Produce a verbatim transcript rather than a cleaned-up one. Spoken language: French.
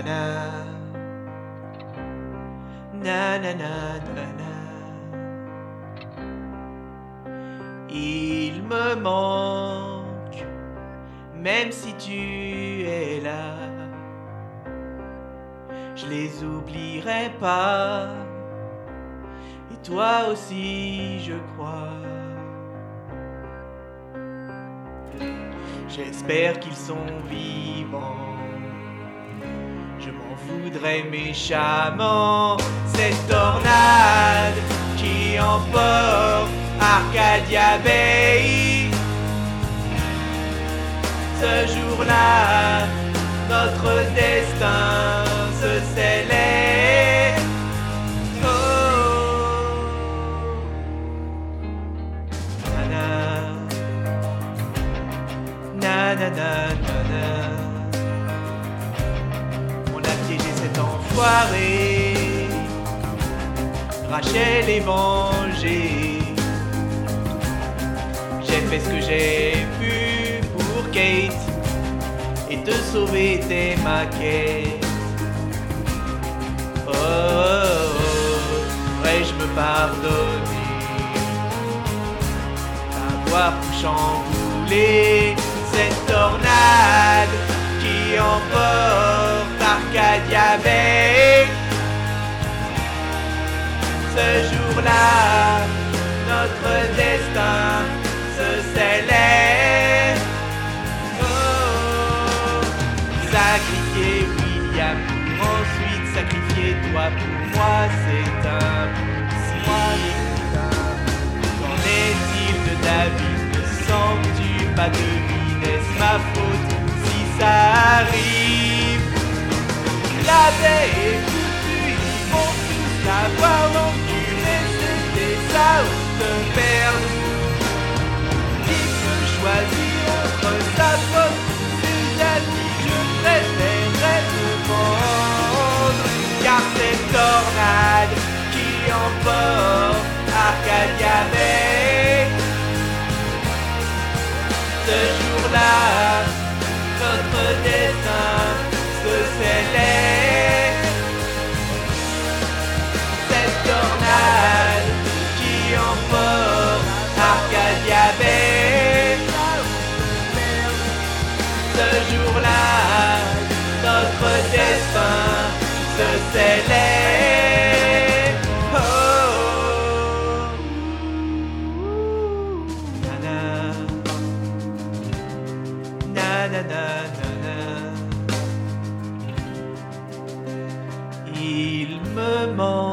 Nana, nanana, nana. Il me manque, même si tu es là. Je les oublierai pas, et toi aussi, je crois. J'espère qu'ils sont vivants. Je m'en voudrais méchamment. Cette tornade qui emporte Arcadia Bay. Ce jour-là, notre destin se scellait. Oh, nana, nanana, nana. On a piégé cet enfoiré, Rachel est vengée. J'ai fait ce que j'ai pu pour Kate, et te sauver était ma quête. Oh, oh, oh, pourrais-je me pardonner d'avoir tout chamboulé? Cette tornade qui emporte Arcadia Bay. Ce jour-là, notre destin se scellait. Oh, sacrifier William pour ensuite sacrifier toi pour moi, c'est impossible. Qu'en est-il de David? Ne sens-tu pas deviner, est-ce ma faute si ça arrive? La paix est foutue, ils vont tous l'avoir l'enculé, c'était sa honte perdue. Qui peut choisir entre sa faute? Il a dit je préférerais me vendre, car cette tornade qui emporte Arcadia Bay. Ce jour-là, notre destin se scellait. Cette tornade qui emporte Arcadia Bay. Ce jour-là, notre destin se scellait. Oh, nana, nanana, nana. Il me manque